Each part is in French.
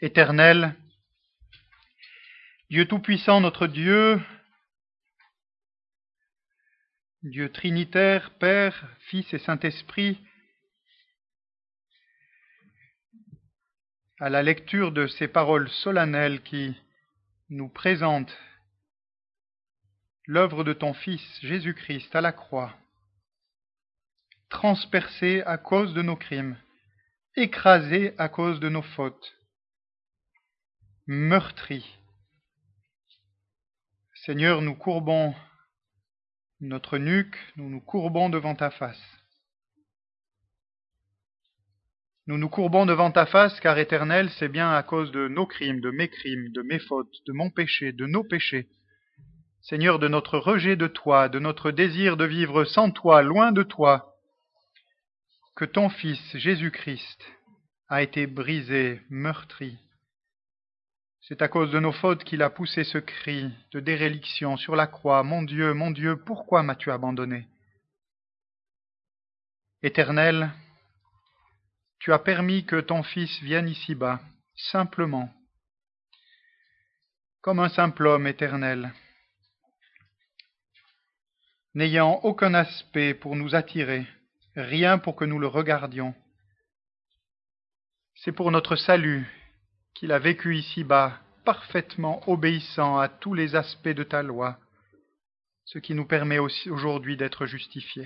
Éternel, Dieu Tout-Puissant, notre Dieu, Dieu Trinitaire, Père, Fils et Saint-Esprit, à la lecture de ces paroles solennelles qui nous présentent l'œuvre de ton Fils Jésus-Christ à la croix, transpercé à cause de nos crimes, écrasé à cause de nos fautes, meurtri. Seigneur, nous courbons notre nuque, nous nous courbons devant ta face. Nous nous courbons devant ta face, car Éternel, c'est bien à cause de nos crimes, de mes fautes, de mon péché, de nos péchés. Seigneur, de notre rejet de toi, de notre désir de vivre sans toi, loin de toi, que ton Fils Jésus-Christ a été brisé, meurtri. C'est à cause de nos fautes qu'il a poussé ce cri de déréliction sur la croix. Mon Dieu, pourquoi m'as-tu abandonné? Éternel, tu as permis que ton Fils vienne ici-bas, simplement, comme un simple homme, Éternel, n'ayant aucun aspect pour nous attirer, rien pour que nous le regardions. C'est pour notre salut qu'il a vécu ici-bas, parfaitement obéissant à tous les aspects de ta loi, ce qui nous permet aussi aujourd'hui d'être justifiés.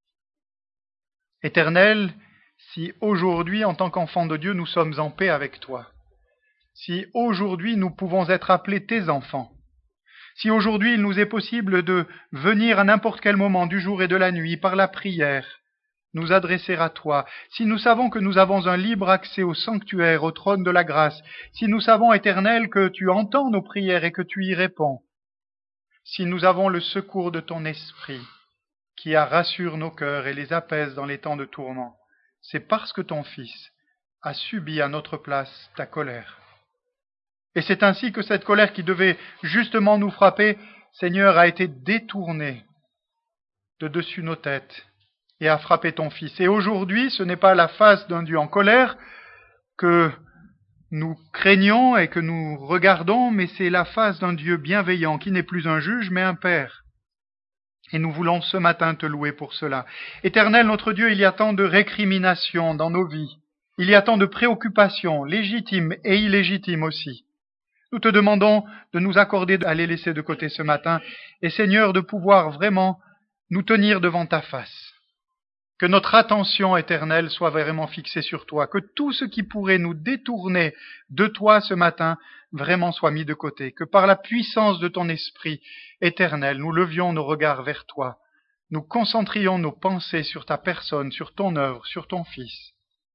Éternel, si aujourd'hui, en tant qu'enfants de Dieu, nous sommes en paix avec toi, si aujourd'hui nous pouvons être appelés tes enfants, si aujourd'hui il nous est possible de venir à n'importe quel moment du jour et de la nuit par la prière, nous adresser à toi, si nous savons que nous avons un libre accès au sanctuaire, au trône de la grâce, si nous savons, Éternel, que tu entends nos prières et que tu y réponds, si nous avons le secours de ton esprit qui rassure nos cœurs et les apaise dans les temps de tourment, c'est parce que ton Fils a subi à notre place ta colère. Et c'est ainsi que cette colère qui devait justement nous frapper, Seigneur, a été détournée de dessus nos têtes et a frappé ton Fils. Et aujourd'hui, ce n'est pas la face d'un Dieu en colère que nous craignons et que nous regardons, mais c'est la face d'un Dieu bienveillant qui n'est plus un juge, mais un Père. Et nous voulons ce matin te louer pour cela. Éternel, notre Dieu, il y a tant de récriminations dans nos vies. Il y a tant de préoccupations, légitimes et illégitimes aussi. Nous te demandons de nous accorder à les laisser de côté ce matin et, Seigneur, de pouvoir vraiment nous tenir devant ta face. Que notre attention éternelle soit vraiment fixée sur toi, que tout ce qui pourrait nous détourner de toi ce matin vraiment soit mis de côté, que par la puissance de ton esprit éternel, nous levions nos regards vers toi, nous concentrions nos pensées sur ta personne, sur ton œuvre, sur ton Fils,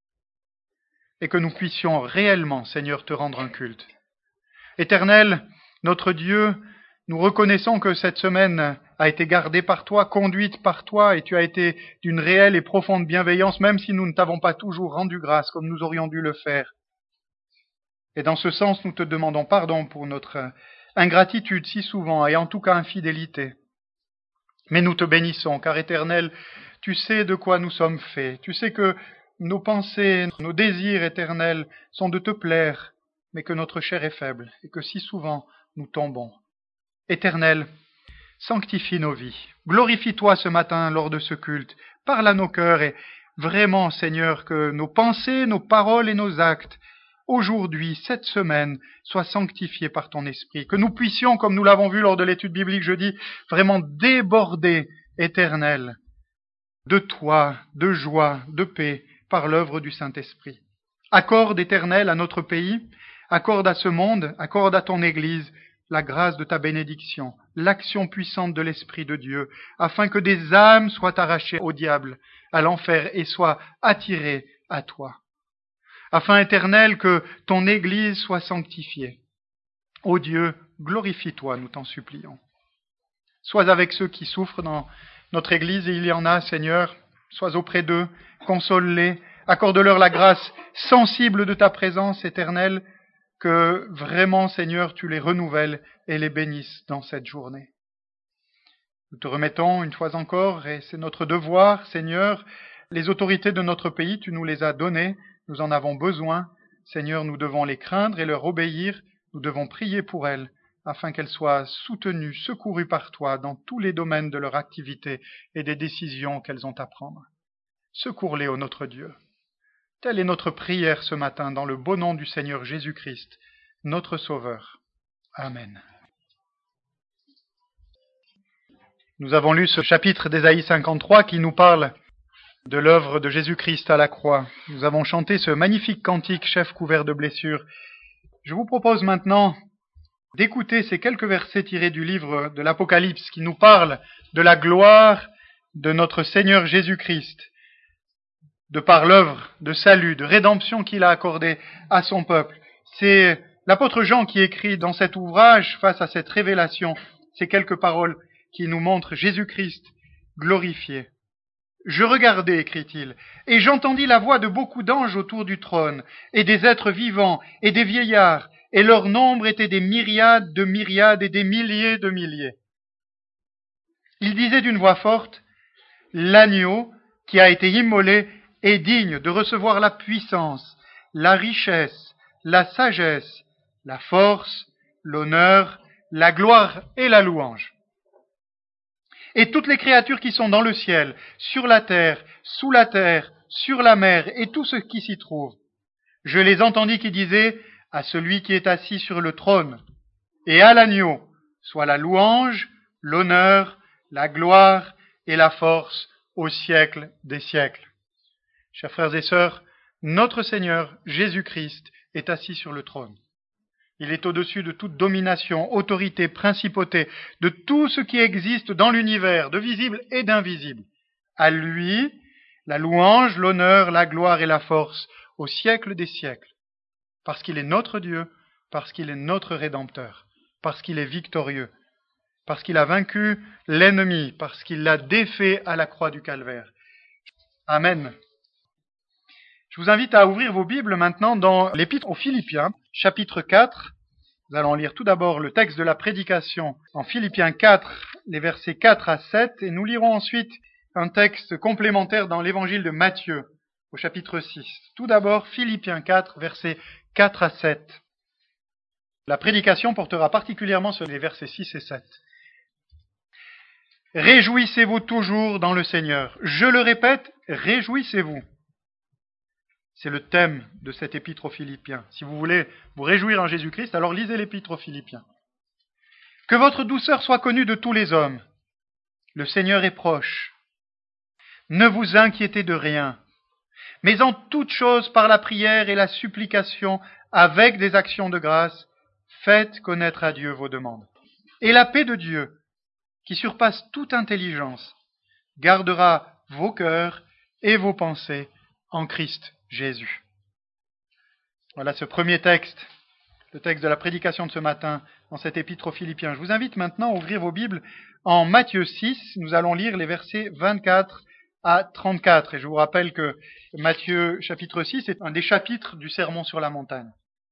et que nous puissions réellement, Seigneur, te rendre un culte. Éternel, notre Dieu, nous reconnaissons que cette semaine a été gardée par toi, conduite par toi, et tu as été d'une réelle et profonde bienveillance, même si nous ne t'avons pas toujours rendu grâce comme nous aurions dû le faire. Et dans ce sens, nous te demandons pardon pour notre ingratitude si souvent, et en tout cas infidélité. Mais nous te bénissons, car Éternel, tu sais de quoi nous sommes faits. Tu sais que nos pensées, nos désirs éternels sont de te plaire, mais que notre chair est faible, et que si souvent nous tombons. Éternel, sanctifie nos vies. Glorifie-toi ce matin lors de ce culte. Parle à nos cœurs et vraiment, Seigneur, que nos pensées, nos paroles et nos actes, aujourd'hui, cette semaine, soient sanctifiés par ton esprit. Que nous puissions, comme nous l'avons vu lors de l'étude biblique jeudi, vraiment déborder, Éternel, de toi, de joie, de paix, par l'œuvre du Saint-Esprit. Accorde, Éternel, à notre pays, accorde à ce monde, accorde à ton Église, la grâce de ta bénédiction, l'action puissante de l'Esprit de Dieu, afin que des âmes soient arrachées au diable, à l'enfer, et soient attirées à toi. Afin, Éternel, que ton Église soit sanctifiée. Ô Dieu, glorifie-toi, nous t'en supplions. Sois avec ceux qui souffrent dans notre Église, et il y en a, Seigneur, sois auprès d'eux, console-les, accorde-leur la grâce sensible de ta présence, Éternelle, que vraiment, Seigneur, tu les renouvelles et les bénisses dans cette journée. Nous te remettons une fois encore, et c'est notre devoir, Seigneur, les autorités de notre pays, tu nous les as données, nous en avons besoin. Seigneur, nous devons les craindre et leur obéir, nous devons prier pour elles, afin qu'elles soient soutenues, secourues par toi dans tous les domaines de leur activité et des décisions qu'elles ont à prendre. Secours-les, ô notre Dieu. Telle est notre prière ce matin dans le beau nom du Seigneur Jésus-Christ, notre Sauveur. Amen. Nous avons lu ce chapitre d'Ésaïe 53 qui nous parle de l'œuvre de Jésus-Christ à la croix. Nous avons chanté ce magnifique cantique, chef couvert de blessures. Je vous propose maintenant d'écouter ces quelques versets tirés du livre de l'Apocalypse qui nous parlent de la gloire de notre Seigneur Jésus-Christ, de par l'œuvre de salut, de rédemption qu'il a accordée à son peuple. C'est l'apôtre Jean qui écrit dans cet ouvrage, face à cette révélation, ces quelques paroles qui nous montrent Jésus-Christ glorifié. Je regardai, écrit-il, et j'entendis la voix de beaucoup d'anges autour du trône, et des êtres vivants, et des vieillards, et leur nombre était des myriades de myriades et des milliers de milliers. Ils disaient d'une voix forte, « L'agneau qui a été immolé est digne de recevoir la puissance, la richesse, la sagesse, la force, l'honneur, la gloire et la louange. » Et toutes les créatures qui sont dans le ciel, sur la terre, sous la terre, sur la mer, et tout ce qui s'y trouve. Je les entendis qui disaient à celui qui est assis sur le trône, et à l'agneau, soit la louange, l'honneur, la gloire et la force au siècle des siècles. Chers frères et sœurs, notre Seigneur Jésus-Christ est assis sur le trône. Il est au-dessus de toute domination, autorité, principauté, de tout ce qui existe dans l'univers, de visible et d'invisible. À lui, la louange, l'honneur, la gloire et la force au siècle des siècles. Parce qu'il est notre Dieu, parce qu'il est notre Rédempteur, parce qu'il est victorieux, parce qu'il a vaincu l'ennemi, parce qu'il l'a défait à la croix du Calvaire. Amen. Je vous invite à ouvrir vos Bibles maintenant dans l'Épître aux Philippiens, chapitre 4. Nous allons lire tout d'abord le texte de la prédication en Philippiens 4, les versets 4 à 7, et nous lirons ensuite un texte complémentaire dans l'Évangile de Matthieu, au chapitre 6. Tout d'abord, Philippiens 4, versets 4 à 7. La prédication portera particulièrement sur les versets 6 et 7. Réjouissez-vous toujours dans le Seigneur. Je le répète, réjouissez-vous. C'est le thème de cet épître aux Philippiens. Si vous voulez vous réjouir en Jésus-Christ, alors lisez l'épître aux Philippiens. Que votre douceur soit connue de tous les hommes. Le Seigneur est proche. Ne vous inquiétez de rien, mais en toute chose par la prière et la supplication, avec des actions de grâce, faites connaître à Dieu vos demandes. Et la paix de Dieu, qui surpasse toute intelligence, gardera vos cœurs et vos pensées en Christ Jésus. Voilà ce premier texte, le texte de la prédication de ce matin dans cet épître aux Philippiens. Je vous invite maintenant à ouvrir vos Bibles en Matthieu 6. Nous allons lire les versets 24 à 34. Et je vous rappelle que Matthieu chapitre 6 est un des chapitres du Sermon sur la montagne.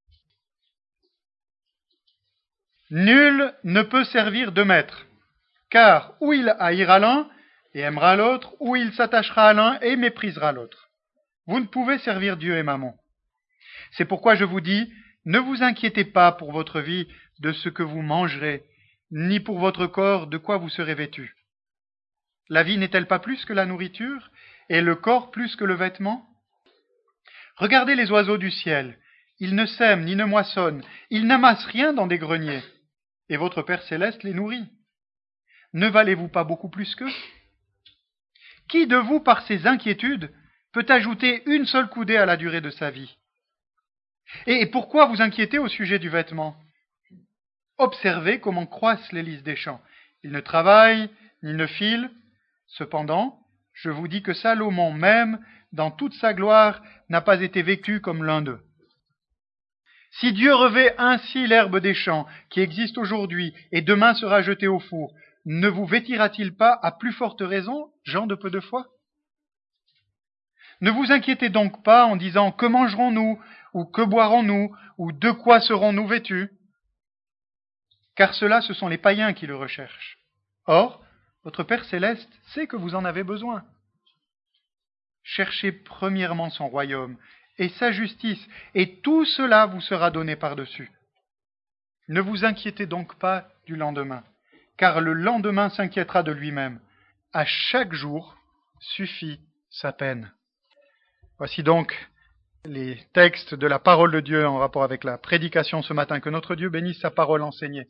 Nul ne peut servir deux maîtres, car ou il haïra l'un et aimera l'autre, ou il s'attachera à l'un et méprisera l'autre. Vous ne pouvez servir Dieu et Mammon. C'est pourquoi je vous dis, ne vous inquiétez pas pour votre vie de ce que vous mangerez, ni pour votre corps de quoi vous serez vêtus. La vie n'est-elle pas plus que la nourriture, et le corps plus que le vêtement? Regardez les oiseaux du ciel, ils ne sèment ni ne moissonnent, ils n'amassent rien dans des greniers, et votre Père céleste les nourrit. Ne valez-vous pas beaucoup plus qu'eux? Qui de vous, par ses inquiétudes, peut ajouter une seule coudée à la durée de sa vie? Et pourquoi vous inquiétez au sujet du vêtement? Observez comment croissent les lys des champs. Ils ne travaillent ni ne filent. Cependant, je vous dis que Salomon même, dans toute sa gloire, n'a pas été vêtu comme l'un d'eux. Si Dieu revêt ainsi l'herbe des champs, qui existe aujourd'hui, et demain sera jetée au four, ne vous vêtira-t-il pas à plus forte raison, gens de peu de foi? Ne vous inquiétez donc pas en disant « Que mangerons-nous » ou « Que boirons-nous » ou « De quoi serons-nous vêtus » car ceux-là, ce sont les païens qui le recherchent. Or, votre Père céleste sait que vous en avez besoin. Cherchez premièrement son royaume et sa justice, et tout cela vous sera donné par-dessus. Ne vous inquiétez donc pas du lendemain, car le lendemain s'inquiétera de lui-même. À chaque jour suffit sa peine. Voici donc les textes de la parole de Dieu en rapport avec la prédication ce matin. Que notre Dieu bénisse sa parole enseignée.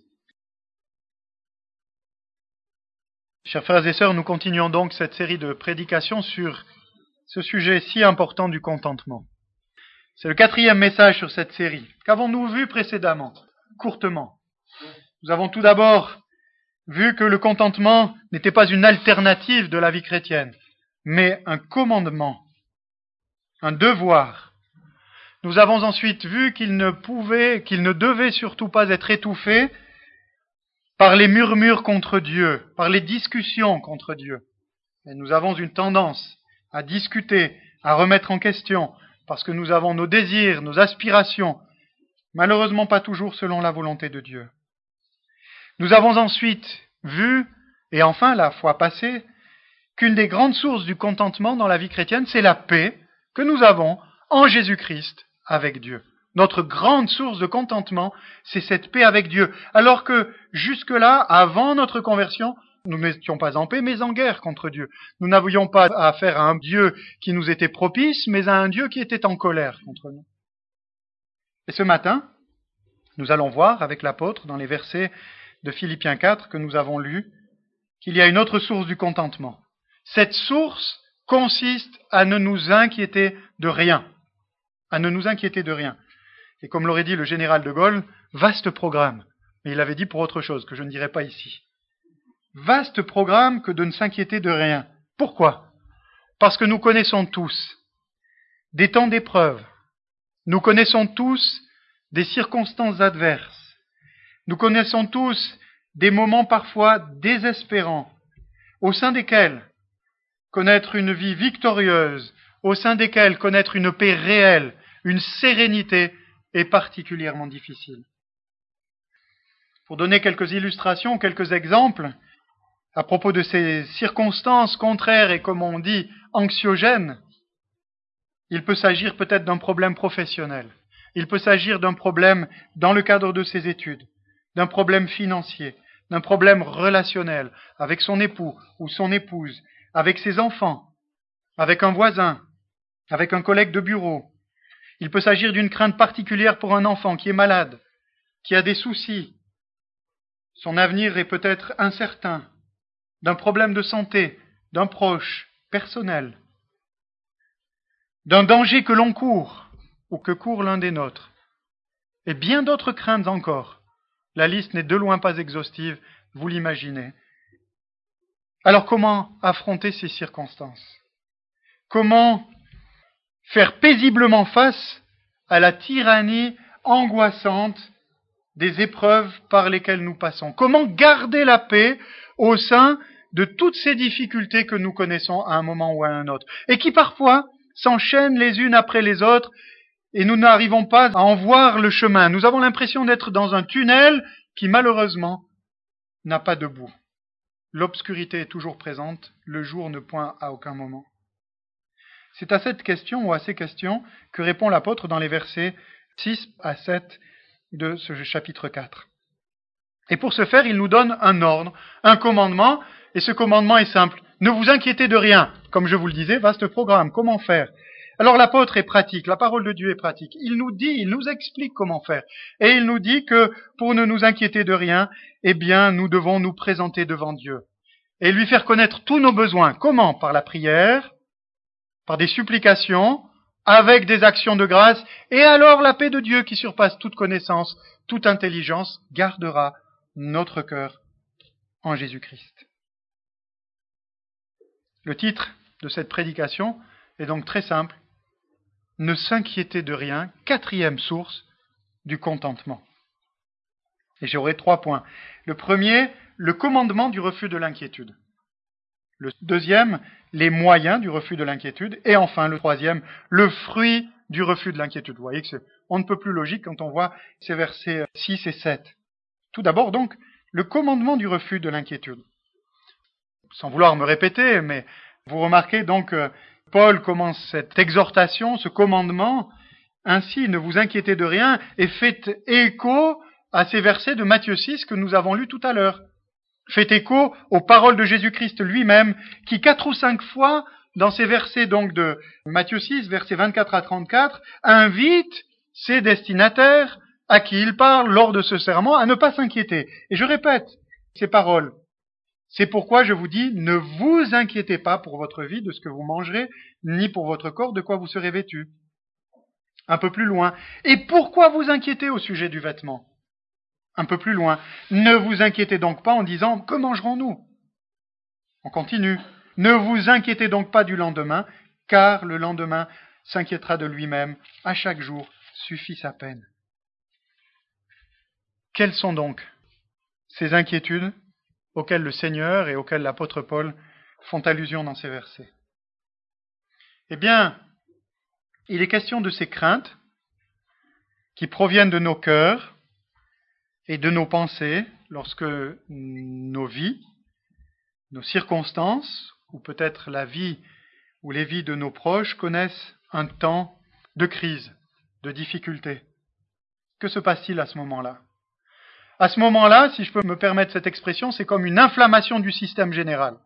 Chers frères et sœurs, nous continuons donc cette série de prédications sur ce sujet si important du contentement. C'est le 4e message sur cette série. Qu'avons-nous vu précédemment, courtement? Nous avons tout d'abord vu que le contentement n'était pas une alternative de la vie chrétienne, mais un commandement, un devoir. Nous avons ensuite vu qu'il ne devait surtout pas être étouffé par les murmures contre Dieu, par les discussions contre Dieu. Et nous avons une tendance à discuter, à remettre en question, parce que nous avons nos désirs, nos aspirations, malheureusement pas toujours selon la volonté de Dieu. Nous avons ensuite vu, et enfin la fois passée, qu'une des grandes sources du contentement dans la vie chrétienne, c'est la paix que nous avons en Jésus-Christ avec Dieu. Notre grande source de contentement, c'est cette paix avec Dieu. Alors que jusque-là, avant notre conversion, nous n'étions pas en paix, mais en guerre contre Dieu. Nous n'avions pas affaire à un Dieu qui nous était propice, mais à un Dieu qui était en colère contre nous. Et ce matin, nous allons voir avec l'apôtre, dans les versets de Philippiens 4 que nous avons lus, qu'il y a une autre source du contentement. Cette source consiste à ne nous inquiéter de rien. À ne nous inquiéter de rien. Et comme l'aurait dit le général de Gaulle, vaste programme. Mais il avait dit pour autre chose, que je ne dirai pas ici. Vaste programme que de ne s'inquiéter de rien. Pourquoi? Parce que nous connaissons tous des temps d'épreuve. Nous connaissons tous des circonstances adverses. Nous connaissons tous des moments parfois désespérants, au sein desquels connaître une vie victorieuse, au sein desquels connaître une paix réelle, une sérénité est particulièrement difficile. Pour donner quelques illustrations, quelques exemples, à propos de ces circonstances contraires et, comme on dit, anxiogènes, il peut s'agir peut-être d'un problème professionnel, il peut s'agir d'un problème dans le cadre de ses études, d'un problème financier, d'un problème relationnel avec son époux ou son épouse, avec ses enfants, avec un voisin, avec un collègue de bureau. Il peut s'agir d'une crainte particulière pour un enfant qui est malade, qui a des soucis. Son avenir est peut-être incertain, d'un problème de santé, d'un proche, personnel, d'un danger que l'on court ou que court l'un des nôtres, et bien d'autres craintes encore. La liste n'est de loin pas exhaustive, vous l'imaginez. Alors comment affronter ces circonstances? Comment faire paisiblement face à la tyrannie angoissante des épreuves par lesquelles nous passons? Comment garder la paix au sein de toutes ces difficultés que nous connaissons à un moment ou à un autre, et qui parfois s'enchaînent les unes après les autres, et nous n'arrivons pas à en voir le chemin. Nous avons l'impression d'être dans un tunnel qui malheureusement n'a pas de bout. L'obscurité est toujours présente, le jour ne pointe à aucun moment. C'est à cette question ou à ces questions que répond l'apôtre dans les versets 6 à 7 de ce chapitre 4. Et pour ce faire, il nous donne un ordre, un commandement, et ce commandement est simple. Ne vous inquiétez de rien. Comme je vous le disais, vaste programme. Comment faire? Alors l'apôtre est pratique, la parole de Dieu est pratique. Il nous explique comment faire. Et il nous dit que pour ne nous inquiéter de rien, eh bien, nous devons nous présenter devant Dieu. Et lui faire connaître tous nos besoins. Comment? Par la prière, par des supplications, avec des actions de grâce. Et alors la paix de Dieu qui surpasse toute connaissance, toute intelligence, gardera notre cœur en Jésus-Christ. Le titre de cette prédication est donc très simple. Ne s'inquiéter de rien, 4e source du contentement. Et j'aurai 3 points. Le premier, le commandement du refus de l'inquiétude. Le deuxième, les moyens du refus de l'inquiétude. Et enfin, le troisième, le fruit du refus de l'inquiétude. Vous voyez que on ne peut plus logique quand on voit ces versets 6 et 7. Tout d'abord donc, le commandement du refus de l'inquiétude. Sans vouloir me répéter, mais vous remarquez donc Paul commence cette exhortation, ce commandement, ainsi ne vous inquiétez de rien, et faites écho à ces versets de Matthieu 6 que nous avons lus tout à l'heure. Faites écho aux paroles de Jésus-Christ lui-même, qui 4 ou 5 fois, dans ces versets donc de Matthieu 6, versets 24 à 34, invite ses destinataires à qui il parle lors de ce serment à ne pas s'inquiéter. Et je répète ces paroles. C'est pourquoi je vous dis, ne vous inquiétez pas pour votre vie de ce que vous mangerez, ni pour votre corps de quoi vous serez vêtus. Un peu plus loin. Et pourquoi vous inquiétez au sujet du vêtement? Un peu plus loin. Ne vous inquiétez donc pas en disant, que mangerons-nous? On continue. Ne vous inquiétez donc pas du lendemain, car le lendemain s'inquiétera de lui-même. À chaque jour suffit sa peine. Quelles sont donc ces inquiétudes auxquelles le Seigneur et auxquelles l'apôtre Paul font allusion dans ces versets? Eh bien, il est question de ces craintes qui proviennent de nos cœurs et de nos pensées lorsque nos vies, nos circonstances, ou peut-être la vie ou les vies de nos proches connaissent un temps de crise, de difficulté. Que se passe-t-il à ce moment-là? À ce moment-là, si je peux me permettre cette expression, c'est comme une inflammation du système général.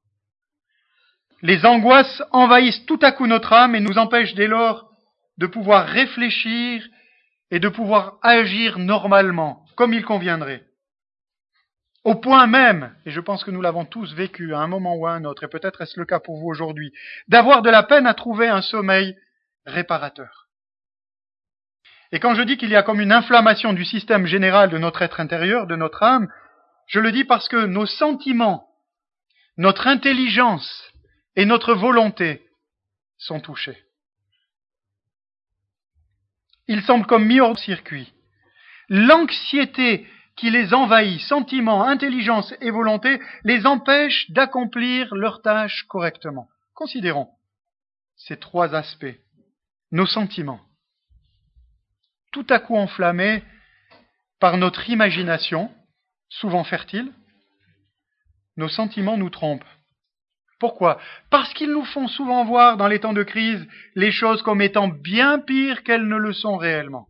Les angoisses envahissent tout à coup notre âme et nous empêchent dès lors de pouvoir réfléchir et de pouvoir agir normalement, comme il conviendrait. Au point même, et je pense que nous l'avons tous vécu à un moment ou à un autre, et peut-être est-ce le cas pour vous aujourd'hui, d'avoir de la peine à trouver un sommeil réparateur. Et quand je dis qu'il y a comme une inflammation du système général de notre être intérieur, de notre âme, je le dis parce que nos sentiments, notre intelligence et notre volonté sont touchés. Ils semblent comme mis hors circuit. L'anxiété qui les envahit, sentiments, intelligence et volonté, les empêche d'accomplir leurs tâches correctement. Considérons ces 3 aspects. Nos sentiments, tout à coup enflammés par notre imagination, souvent fertile, nos sentiments nous trompent. Pourquoi? Parce qu'ils nous font souvent voir dans les temps de crise les choses comme étant bien pires qu'elles ne le sont réellement.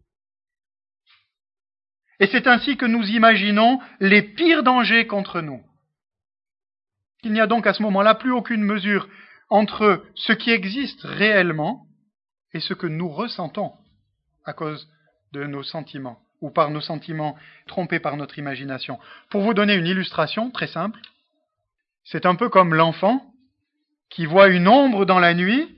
Et c'est ainsi que nous imaginons les pires dangers contre nous. Il n'y a donc à ce moment-là plus aucune mesure entre ce qui existe réellement et ce que nous ressentons à cause de nos sentiments, ou par nos sentiments trompés par notre imagination. Pour vous donner une illustration très simple, c'est un peu comme l'enfant qui voit une ombre dans la nuit,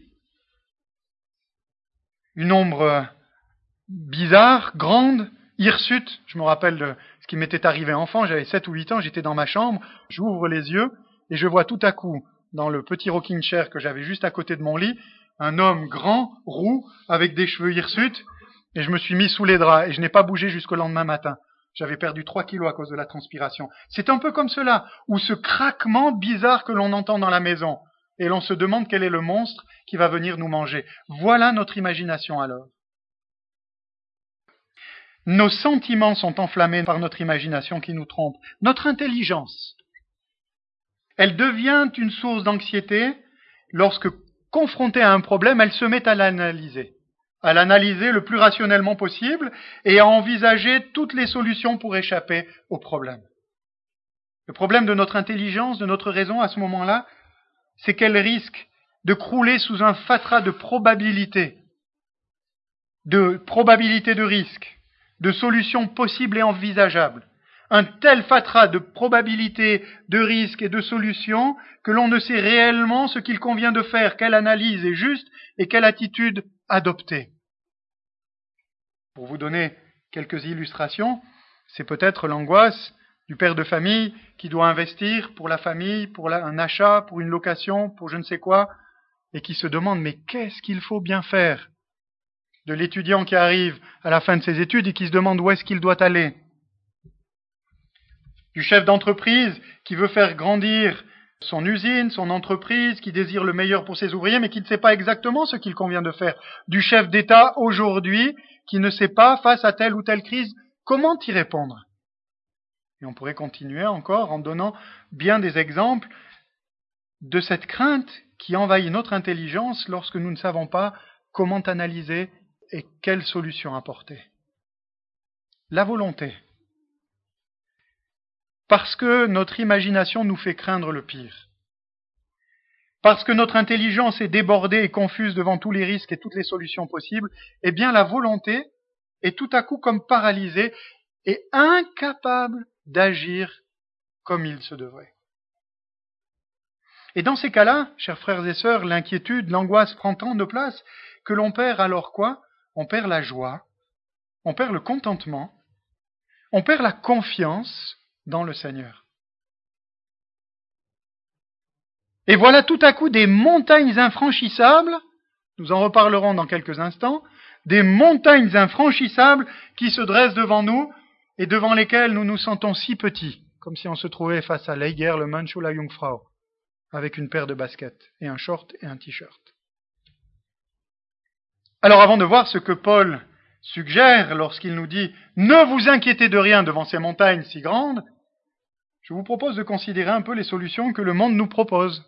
une ombre bizarre, grande, hirsute. Je me rappelle de ce qui m'était arrivé enfant, j'avais 7 ou 8 ans, j'étais dans ma chambre, j'ouvre les yeux et je vois tout à coup, dans le petit rocking chair que j'avais juste à côté de mon lit, un homme grand, roux, avec des cheveux hirsutes, et je me suis mis sous les draps et je n'ai pas bougé jusqu'au lendemain matin. J'avais perdu 3 kilos à cause de la transpiration. C'est un peu comme cela, ou ce craquement bizarre que l'on entend dans la maison, et l'on se demande quel est le monstre qui va venir nous manger. Voilà notre imagination alors. Nos sentiments sont enflammés par notre imagination qui nous trompe. Notre intelligence, elle devient une source d'anxiété lorsque, confrontée à un problème, elle se met à l'analyser le plus rationnellement possible et à envisager toutes les solutions pour échapper au problème. Le problème de notre intelligence, de notre raison à ce moment-là, c'est qu'elle risque de crouler sous un fatras de probabilités de risque, de solutions possibles et envisageables. Un tel fatras de probabilités, de risques et de solutions que l'on ne sait réellement ce qu'il convient de faire, quelle analyse est juste et quelle attitude adopter. Pour vous donner quelques illustrations, c'est peut-être l'angoisse du père de famille qui doit investir pour la famille, pour un achat, pour une location, pour je ne sais quoi, et qui se demande mais qu'est-ce qu'il faut bien faire? De l'étudiant qui arrive à la fin de ses études et qui se demande où est-ce qu'il doit aller. Du chef d'entreprise qui veut faire grandir son usine, son entreprise, qui désire le meilleur pour ses ouvriers, mais qui ne sait pas exactement ce qu'il convient de faire. Du chef d'État aujourd'hui qui ne sait pas, face à telle ou telle crise, comment y répondre. Et on pourrait continuer encore en donnant bien des exemples de cette crainte qui envahit notre intelligence lorsque nous ne savons pas comment analyser et quelle solution apporter. La volonté. Parce que notre imagination nous fait craindre le pire. Parce que notre intelligence est débordée et confuse devant tous les risques et toutes les solutions possibles, eh bien la volonté est tout à coup comme paralysée et incapable d'agir comme il se devrait. Et dans ces cas-là, chers frères et sœurs, l'inquiétude, l'angoisse prend tant de place que l'on perd alors quoi? On perd la joie, on perd le contentement, on perd la confiance dans le Seigneur. Et voilà tout à coup des montagnes infranchissables, nous en reparlerons dans quelques instants, des montagnes infranchissables qui se dressent devant nous et devant lesquelles nous nous sentons si petits, comme si on se trouvait face à l'Eiger, le Mensch ou la Jungfrau, avec une paire de baskets et un short et un t-shirt. Alors avant de voir ce que Paul suggère lorsqu'il nous dit « Ne vous inquiétez de rien devant ces montagnes si grandes », je vous propose de considérer un peu les solutions que le monde nous propose.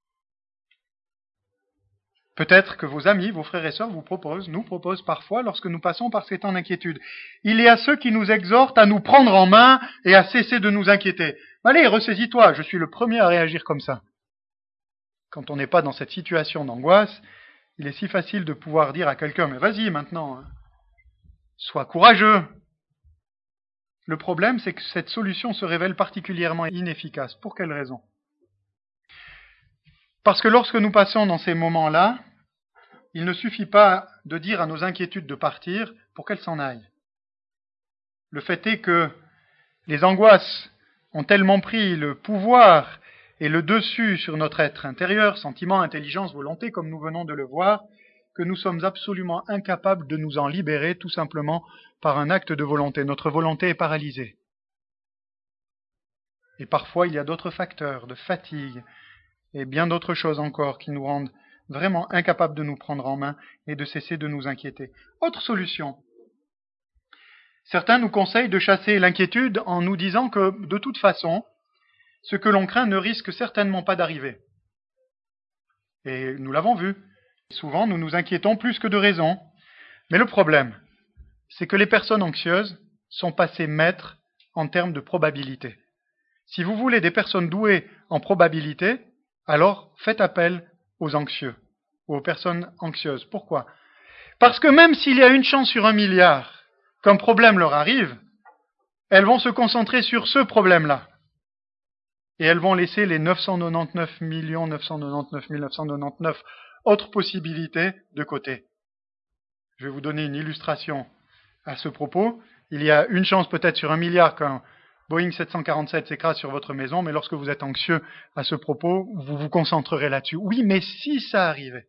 Peut-être que vos amis, vos frères et sœurs nous proposent parfois lorsque nous passons par ces temps d'inquiétude. Il y a ceux qui nous exhortent à nous prendre en main et à cesser de nous inquiéter. Allez, ressaisis-toi, je suis le premier à réagir comme ça. Quand on n'est pas dans cette situation d'angoisse, il est si facile de pouvoir dire à quelqu'un « Mais vas-y maintenant, sois courageux ». Le problème, c'est que cette solution se révèle particulièrement inefficace. Pour quelle raison? Parce que lorsque nous passons dans ces moments-là, il ne suffit pas de dire à nos inquiétudes de partir pour qu'elles s'en aillent. Le fait est que les angoisses ont tellement pris le pouvoir et le dessus sur notre être intérieur, sentiments, intelligence, volonté, comme nous venons de le voir, que nous sommes absolument incapables de nous en libérer tout simplement par un acte de volonté. Notre volonté est paralysée. Et parfois, il y a d'autres facteurs de fatigue et bien d'autres choses encore qui nous rendent vraiment incapables de nous prendre en main et de cesser de nous inquiéter. Autre solution. Certains nous conseillent de chasser l'inquiétude en nous disant que, de toute façon, ce que l'on craint ne risque certainement pas d'arriver. Et nous l'avons vu. Souvent, nous nous inquiétons plus que de raison. Mais le problème, c'est que les personnes anxieuses sont passées maîtres en termes de probabilité. Si vous voulez des personnes douées en probabilité, alors faites appel aux anxieux, ou aux personnes anxieuses. Pourquoi? Parce que même s'il y a une chance sur 1 milliard qu'un problème leur arrive, elles vont se concentrer sur ce problème-là. Et elles vont laisser les 999 999 999 autres possibilités de côté. Je vais vous donner une illustration à ce propos. Il y a une chance peut-être sur 1 milliard qu'un Boeing 747 s'écrase sur votre maison, mais lorsque vous êtes anxieux à ce propos, vous vous concentrerez là-dessus. Oui, mais si ça arrivait.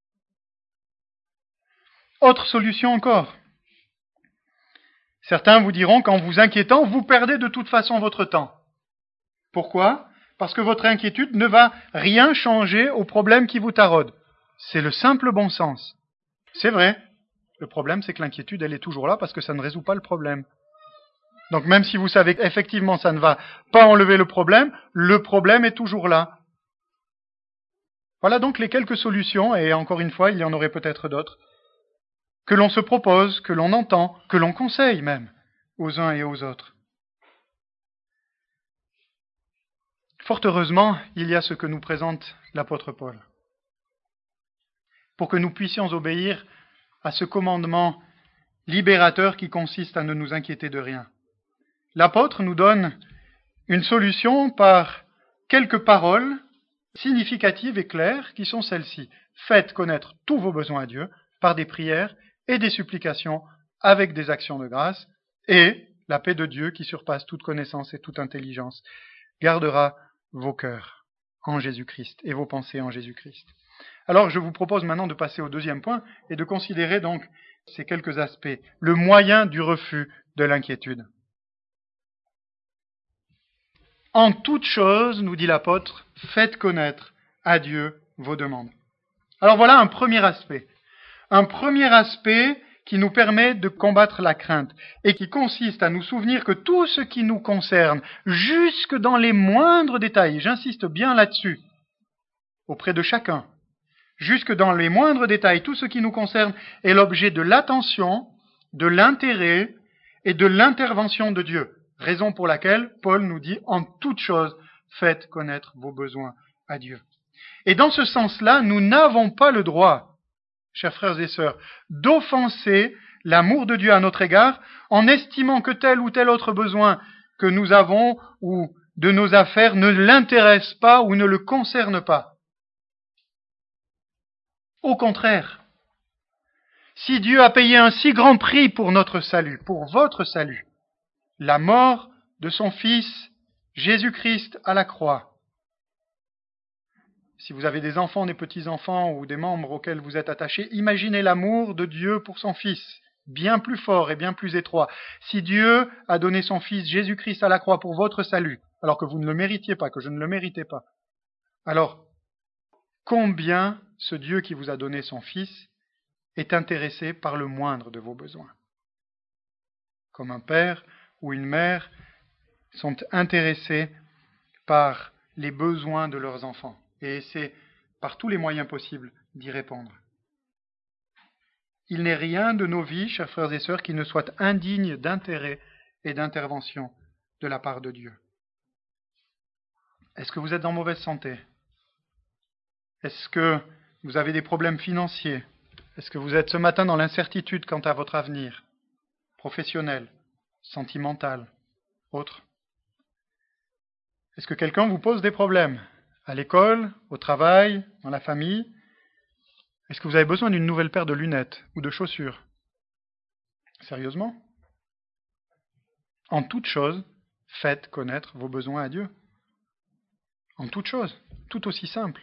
Autre solution encore. Certains vous diront qu'en vous inquiétant, vous perdez de toute façon votre temps. Pourquoi? Parce que votre inquiétude ne va rien changer au problème qui vous taraude. C'est le simple bon sens. C'est vrai. Le problème, c'est que l'inquiétude, elle est toujours là parce que ça ne résout pas le problème. Donc même si vous savez qu'effectivement ça ne va pas enlever le problème est toujours là. Voilà donc les quelques solutions, et encore une fois, il y en aurait peut-être d'autres, que l'on se propose, que l'on entend, que l'on conseille même aux uns et aux autres. Fort heureusement, il y a ce que nous présente l'apôtre Paul. Pour que nous puissions obéir à ce commandement libérateur qui consiste à ne nous inquiéter de rien. L'apôtre nous donne une solution par quelques paroles significatives et claires qui sont celles-ci. Faites connaître tous vos besoins à Dieu par des prières et des supplications avec des actions de grâce, et la paix de Dieu qui surpasse toute connaissance et toute intelligence gardera vos cœurs en Jésus-Christ et vos pensées en Jésus-Christ. Alors je vous propose maintenant de passer au deuxième point et de considérer donc ces quelques aspects, le moyen du refus de l'inquiétude. En toute chose, nous dit l'apôtre, faites connaître à Dieu vos demandes. Alors voilà un premier aspect. Un premier aspect qui nous permet de combattre la crainte et qui consiste à nous souvenir que tout ce qui nous concerne, jusque dans les moindres détails, j'insiste bien là-dessus, auprès de chacun, jusque dans les moindres détails, tout ce qui nous concerne est l'objet de l'attention, de l'intérêt et de l'intervention de Dieu. Raison pour laquelle Paul nous dit, en toute chose, faites connaître vos besoins à Dieu. Et dans ce sens-là, nous n'avons pas le droit, chers frères et sœurs, d'offenser l'amour de Dieu à notre égard en estimant que tel ou tel autre besoin que nous avons ou de nos affaires ne l'intéresse pas ou ne le concerne pas. Au contraire, si Dieu a payé un si grand prix pour notre salut, pour votre salut, la mort de son Fils Jésus-Christ à la croix, si vous avez des enfants, des petits-enfants ou des membres auxquels vous êtes attachés, imaginez l'amour de Dieu pour son Fils, bien plus fort et bien plus étroit. Si Dieu a donné son Fils Jésus-Christ à la croix pour votre salut, alors que vous ne le méritiez pas, que je ne le méritais pas, alors combien ce Dieu qui vous a donné son Fils est intéressé par le moindre de vos besoins. Comme un père ou une mère sont intéressés par les besoins de leurs enfants et essaient par tous les moyens possibles d'y répondre. Il n'est rien de nos vies, chers frères et sœurs, qui ne soit indigne d'intérêt et d'intervention de la part de Dieu. Est-ce que vous êtes en mauvaise santé? Est-ce que vous avez des problèmes financiers? Est-ce que vous êtes ce matin dans l'incertitude quant à votre avenir, professionnel, sentimental, autre? Est-ce que quelqu'un vous pose des problèmes à l'école, au travail, dans la famille? Est-ce que vous avez besoin d'une nouvelle paire de lunettes ou de chaussures? Sérieusement? En toute chose, faites connaître vos besoins à Dieu. En toute chose, tout aussi simple.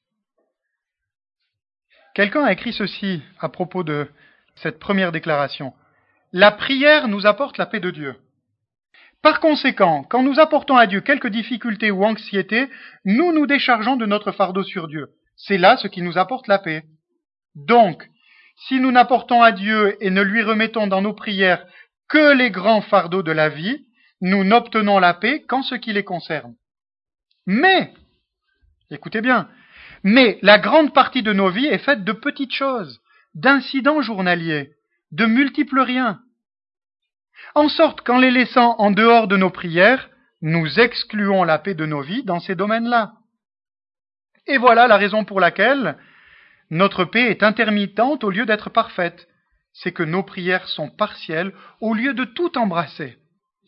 Quelqu'un a écrit ceci à propos de cette première déclaration. La prière nous apporte la paix de Dieu. Par conséquent, quand nous apportons à Dieu quelques difficultés ou anxiétés, nous nous déchargeons de notre fardeau sur Dieu. C'est là ce qui nous apporte la paix. Donc, si nous n'apportons à Dieu et ne lui remettons dans nos prières que les grands fardeaux de la vie, nous n'obtenons la paix qu'en ce qui les concerne. Mais, écoutez bien, mais la grande partie de nos vies est faite de petites choses, d'incidents journaliers, de multiples riens. En sorte qu'en les laissant en dehors de nos prières, nous excluons la paix de nos vies dans ces domaines-là. Et voilà la raison pour laquelle notre paix est intermittente au lieu d'être parfaite. C'est que nos prières sont partielles au lieu de tout embrasser.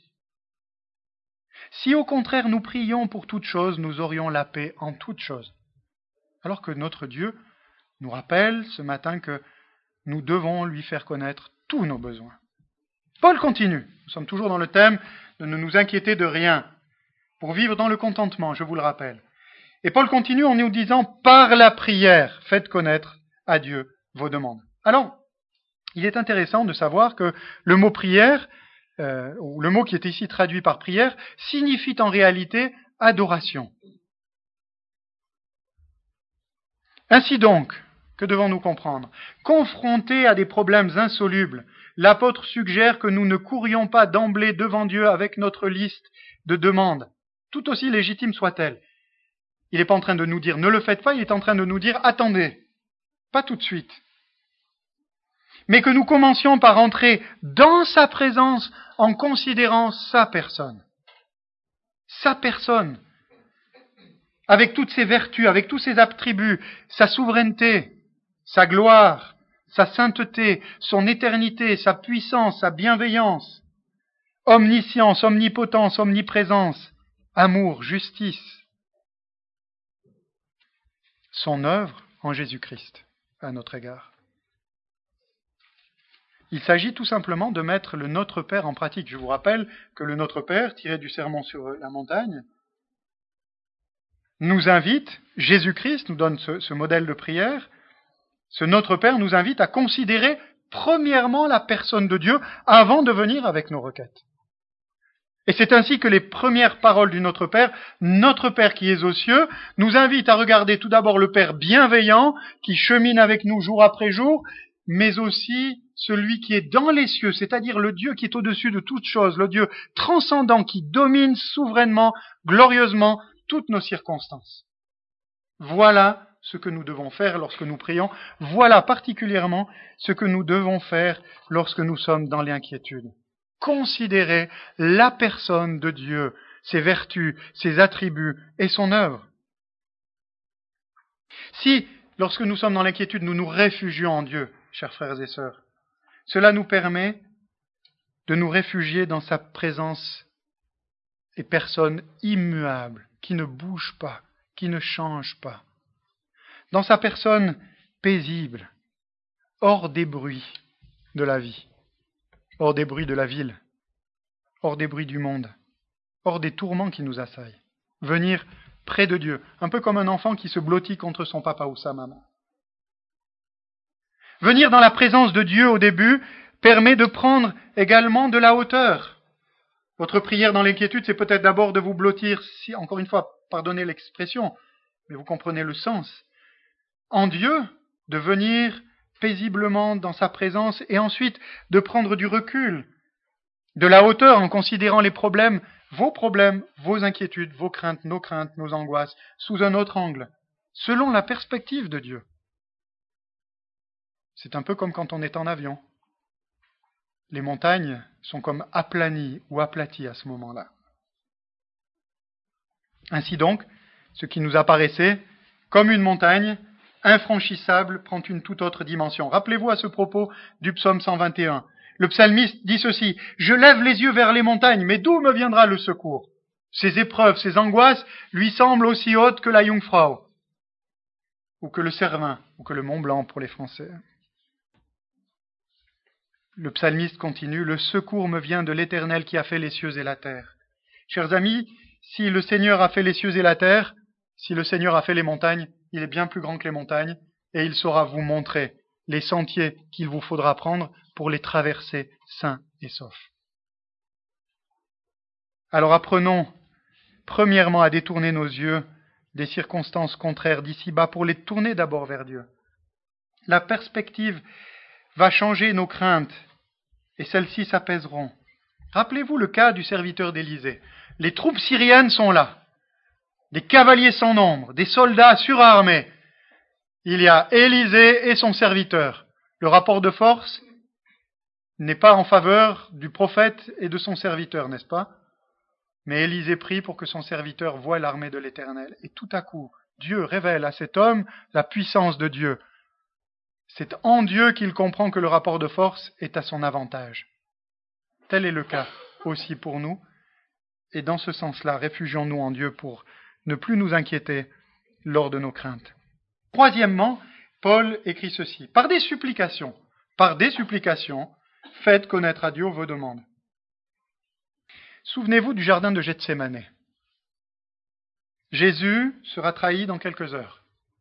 Si au contraire nous prions pour toute chose, nous aurions la paix en toute chose. Alors que notre Dieu nous rappelle ce matin que nous devons lui faire connaître tous nos besoins. Paul continue. Nous sommes toujours dans le thème de ne nous inquiéter de rien, pour vivre dans le contentement, je vous le rappelle. Et Paul continue en nous disant, par la prière, faites connaître à Dieu vos demandes. Alors, il est intéressant de savoir que le mot prière, ou le mot qui est ici traduit par prière, signifie en réalité adoration. Ainsi donc, que devons-nous comprendre? Confrontés à des problèmes insolubles, l'apôtre suggère que nous ne courions pas d'emblée devant Dieu avec notre liste de demandes, tout aussi légitimes soient-elles. Il n'est pas en train de nous dire ne le faites pas, il est en train de nous dire attendez, pas tout de suite. Mais que nous commencions par entrer dans sa présence en considérant sa personne. Sa personne. Avec toutes ses vertus, avec tous ses attributs, sa souveraineté, sa gloire, sa sainteté, son éternité, sa puissance, sa bienveillance, omniscience, omnipotence, omniprésence, amour, justice, son œuvre en Jésus-Christ à notre égard. Il s'agit tout simplement de mettre le Notre Père en pratique. Je vous rappelle que le Notre Père, tiré du Sermon sur la montagne, nous invite, Jésus-Christ nous donne ce modèle de prière, ce Notre Père nous invite à considérer premièrement la personne de Dieu avant de venir avec nos requêtes. Et c'est ainsi que les premières paroles du Notre Père qui est aux cieux, nous invitent à regarder tout d'abord le Père bienveillant qui chemine avec nous jour après jour, mais aussi celui qui est dans les cieux, c'est-à-dire le Dieu qui est au-dessus de toutes choses, le Dieu transcendant qui domine souverainement, glorieusement toutes nos circonstances. Voilà ce que nous devons faire lorsque nous prions. Voilà particulièrement ce que nous devons faire lorsque nous sommes dans l'inquiétude. Considérer la personne de Dieu, ses vertus, ses attributs et son œuvre. Si, lorsque nous sommes dans l'inquiétude, nous nous réfugions en Dieu, chers frères et sœurs, cela nous permet de nous réfugier dans sa présence et personne immuable, qui ne bouge pas, qui ne change pas. Dans sa personne paisible, hors des bruits de la vie, hors des bruits de la ville, hors des bruits du monde, hors des tourments qui nous assaillent. Venir près de Dieu, un peu comme un enfant qui se blottit contre son papa ou sa maman. Venir dans la présence de Dieu au début permet de prendre également de la hauteur. Votre prière dans l'inquiétude, c'est peut-être d'abord de vous blottir, si, encore une fois, pardonnez l'expression, mais vous comprenez le sens, en Dieu, de venir paisiblement dans sa présence et ensuite de prendre du recul, de la hauteur en considérant les problèmes, vos inquiétudes, vos craintes, nos angoisses, sous un autre angle, selon la perspective de Dieu. C'est un peu comme quand on est en avion. Les montagnes sont comme aplanies ou aplaties à ce moment-là. Ainsi donc, ce qui nous apparaissait comme une montagne infranchissable prend une toute autre dimension. Rappelez-vous à ce propos du psaume 121. Le psalmiste dit ceci, « Je lève les yeux vers les montagnes, mais d'où me viendra le secours ?» Ces épreuves, ces angoisses lui semblent aussi hautes que la Jungfrau, ou que le Cervin, ou que le Mont Blanc pour les Français. Le psalmiste continue, « Le secours me vient de l'Éternel qui a fait les cieux et la terre. » Chers amis, si le Seigneur a fait les cieux et la terre, si le Seigneur a fait les montagnes, il est bien plus grand que les montagnes, et il saura vous montrer les sentiers qu'il vous faudra prendre pour les traverser sains et saufs. Alors apprenons premièrement à détourner nos yeux des circonstances contraires d'ici-bas pour les tourner d'abord vers Dieu. La perspective va changer nos craintes et celles-ci s'apaiseront. Rappelez-vous le cas du serviteur d'Élisée. Les troupes syriennes sont là, des cavaliers sans nombre, des soldats surarmés. Il y a Élisée et son serviteur. Le rapport de force n'est pas en faveur du prophète et de son serviteur, n'est-ce pas? Mais Élisée prie pour que son serviteur voie l'armée de l'Éternel. Et tout à coup, Dieu révèle à cet homme la puissance de Dieu. C'est en Dieu qu'il comprend que le rapport de force est à son avantage. Tel est le cas aussi pour nous. Et dans ce sens-là, réfugions-nous en Dieu pour ne plus nous inquiéter lors de nos craintes. Troisièmement, Paul écrit ceci. Par des supplications, faites connaître à Dieu vos demandes. Souvenez-vous du jardin de Gethsémané. Jésus sera trahi dans quelques heures.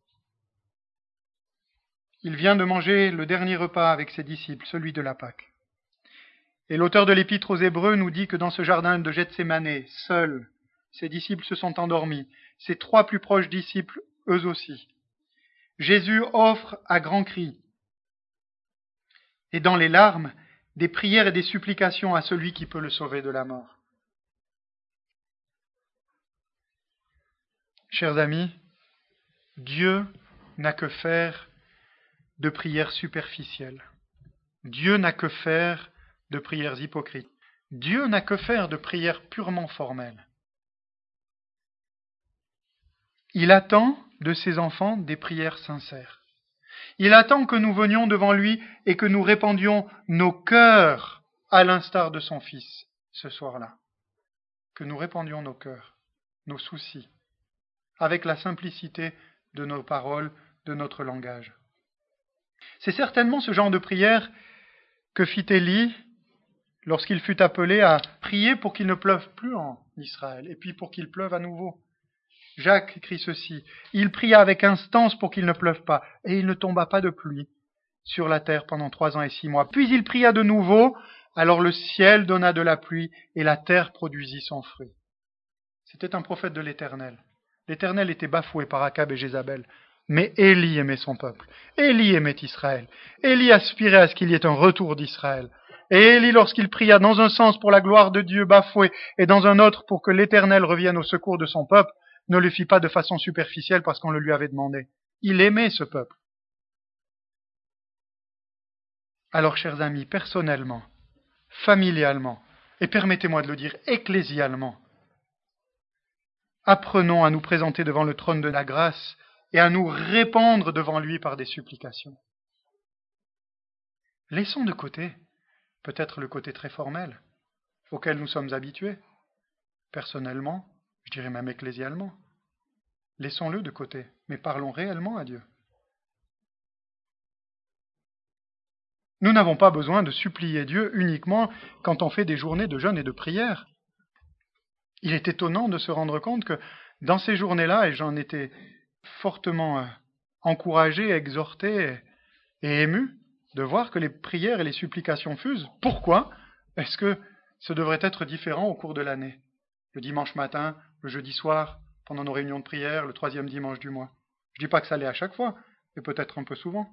Il vient de manger le dernier repas avec ses disciples, celui de la Pâque. Et l'auteur de l'Épître aux Hébreux nous dit que dans ce jardin de Gethsémané, seuls, ses disciples se sont endormis, ses trois plus proches disciples, eux aussi. Jésus offre à grands cris et dans les larmes des prières et des supplications à celui qui peut le sauver de la mort. Chers amis, Dieu n'a que faire de prières superficielles. Dieu n'a que faire de prières hypocrites. Dieu n'a que faire de prières purement formelles. Il attend de ses enfants des prières sincères. Il attend que nous venions devant lui et que nous répandions nos cœurs à l'instar de son Fils ce soir-là. Que nous répandions nos cœurs, nos soucis, avec la simplicité de nos paroles, de notre langage. C'est certainement ce genre de prière que fit Élie lorsqu'il fut appelé à prier pour qu'il ne pleuve plus en Israël, et puis pour qu'il pleuve à nouveau. Jacques écrit ceci, « Il pria avec instance pour qu'il ne pleuve pas, et il ne tomba pas de pluie sur la terre pendant 3 ans et 6 mois. Puis il pria de nouveau, alors le ciel donna de la pluie, et la terre produisit son fruit. » C'était un prophète de l'Éternel. L'Éternel était bafoué par Akab et Jézabel, mais Élie aimait son peuple. Élie aimait Israël. Élie aspirait à ce qu'il y ait un retour d'Israël. Et Élie, lorsqu'il pria dans un sens pour la gloire de Dieu bafoué, et dans un autre pour que l'Éternel revienne au secours de son peuple, ne le fit pas de façon superficielle parce qu'on le lui avait demandé. Il aimait ce peuple. Alors, chers amis, personnellement, familialement, et permettez-moi de le dire, ecclésialement, apprenons à nous présenter devant le trône de la grâce et à nous répandre devant lui par des supplications. Laissons de côté, peut-être le côté très formel, auquel nous sommes habitués, personnellement, je dirais même ecclésialement. Laissons-le de côté, mais parlons réellement à Dieu. Nous n'avons pas besoin de supplier Dieu uniquement quand on fait des journées de jeûne et de prière. Il est étonnant de se rendre compte que dans ces journées-là, et j'en étais fortement encouragé, exhorté et ému, de voir que les prières et les supplications fusent. Pourquoi est-ce que ce devrait être différent au cours de l'année? Le dimanche matin, le jeudi soir, pendant nos réunions de prière, le 3e dimanche du mois. Je ne dis pas que ça l'est à chaque fois, mais peut-être un peu souvent.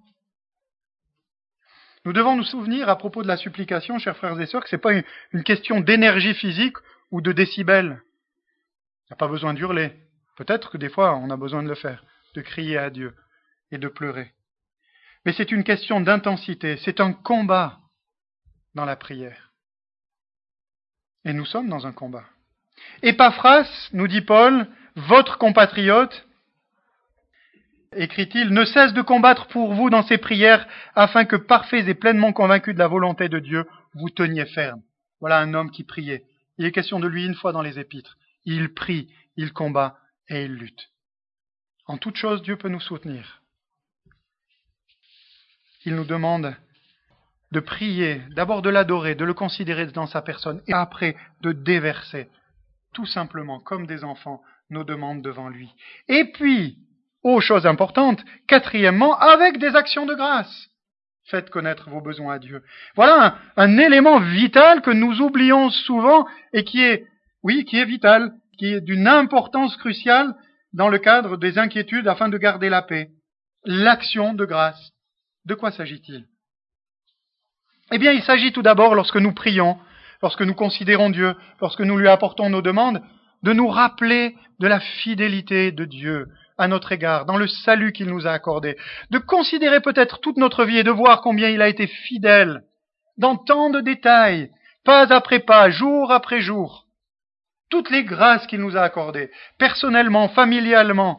Nous devons nous souvenir à propos de la supplication, chers frères et sœurs, que ce n'est pas une question d'énergie physique ou de décibels. Il n'y a pas besoin d'hurler. Peut-être que des fois, on a besoin de le faire, de crier à Dieu et de pleurer. Mais c'est une question d'intensité, c'est un combat dans la prière. Et nous sommes dans un combat. Épaphras, nous dit Paul, votre compatriote, écrit-il, ne cesse de combattre pour vous dans ses prières, afin que, parfaits et pleinement convaincus de la volonté de Dieu, vous teniez ferme. Voilà un homme qui priait. Il est question de lui une fois dans les Épîtres. Il prie, il combat et il lutte. En toute chose, Dieu peut nous soutenir. Il nous demande de prier, d'abord de l'adorer, de le considérer dans sa personne, et après de déverser, tout simplement, comme des enfants, nos demandes devant lui. Et puis, chose importante, quatrièmement, avec des actions de grâce. Faites connaître vos besoins à Dieu. Voilà un élément vital que nous oublions souvent et qui est vital, qui est d'une importance cruciale dans le cadre des inquiétudes afin de garder la paix. L'action de grâce. De quoi s'agit-il? Eh bien, il s'agit tout d'abord, lorsque nous prions, lorsque nous considérons Dieu, lorsque nous lui apportons nos demandes, de nous rappeler de la fidélité de Dieu à notre égard, dans le salut qu'il nous a accordé, de considérer peut-être toute notre vie et de voir combien il a été fidèle, dans tant de détails, pas après pas, jour après jour, toutes les grâces qu'il nous a accordées, personnellement, familialement,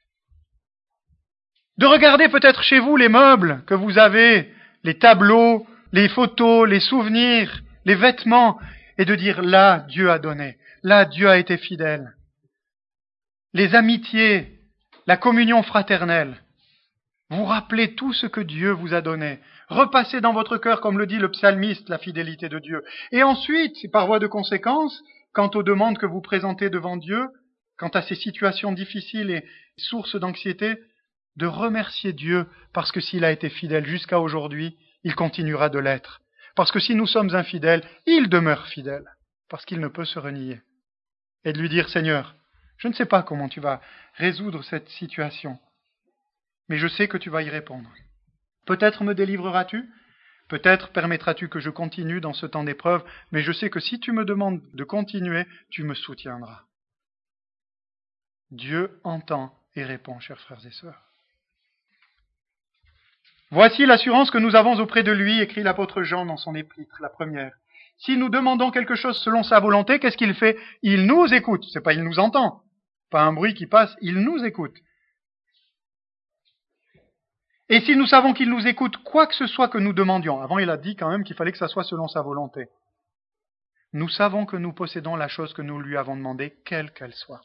de regarder peut-être chez vous les meubles que vous avez, les tableaux, les photos, les souvenirs, les vêtements, et de dire là, Dieu a donné, là, Dieu a été fidèle. Les amitiés, la communion fraternelle, vous rappelez tout ce que Dieu vous a donné. Repassez dans votre cœur, comme le dit le psalmiste, la fidélité de Dieu. Et ensuite, par voie de conséquence, quant aux demandes que vous présentez devant Dieu, quant à ces situations difficiles et sources d'anxiété, de remercier Dieu parce que s'il a été fidèle jusqu'à aujourd'hui, il continuera de l'être. Parce que si nous sommes infidèles, il demeure fidèle, parce qu'il ne peut se renier. Et de lui dire, Seigneur, je ne sais pas comment tu vas résoudre cette situation, mais je sais que tu vas y répondre. Peut-être me délivreras-tu, peut-être permettras-tu que je continue dans ce temps d'épreuve, mais je sais que si tu me demandes de continuer, tu me soutiendras. Dieu entend et répond, chers frères et sœurs. Voici l'assurance que nous avons auprès de lui, écrit l'apôtre Jean dans son épître, la première. Si nous demandons quelque chose selon sa volonté, qu'est-ce qu'il fait? Il nous écoute. C'est pas il nous entend. Pas un bruit qui passe, il nous écoute. Et si nous savons qu'il nous écoute, quoi que ce soit que nous demandions, avant il a dit quand même qu'il fallait que ça soit selon sa volonté, nous savons que nous possédons la chose que nous lui avons demandée, quelle qu'elle soit.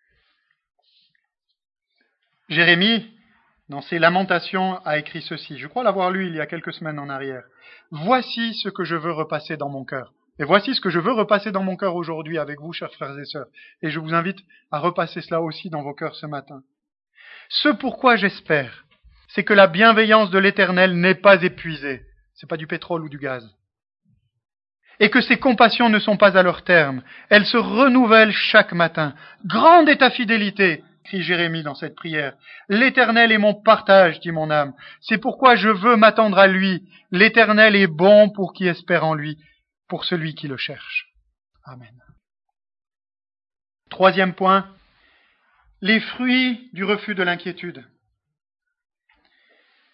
Jérémie, dans ses lamentations, a écrit ceci. Je crois l'avoir lu il y a quelques semaines en arrière. Voici ce que je veux repasser dans mon cœur. Et voici ce que je veux repasser dans mon cœur aujourd'hui avec vous, chers frères et sœurs. Et je vous invite à repasser cela aussi dans vos cœurs ce matin. Ce pourquoi j'espère, c'est que la bienveillance de l'Éternel n'est pas épuisée. C'est pas du pétrole ou du gaz. Et que ses compassions ne sont pas à leur terme. Elles se renouvellent chaque matin. Grande est ta fidélité, crie Jérémie dans cette prière. L'Éternel est mon partage, dit mon âme. C'est pourquoi je veux m'attendre à lui. L'Éternel est bon pour qui espère en lui, pour celui qui le cherche. Amen. Troisième point, les fruits du refus de l'inquiétude.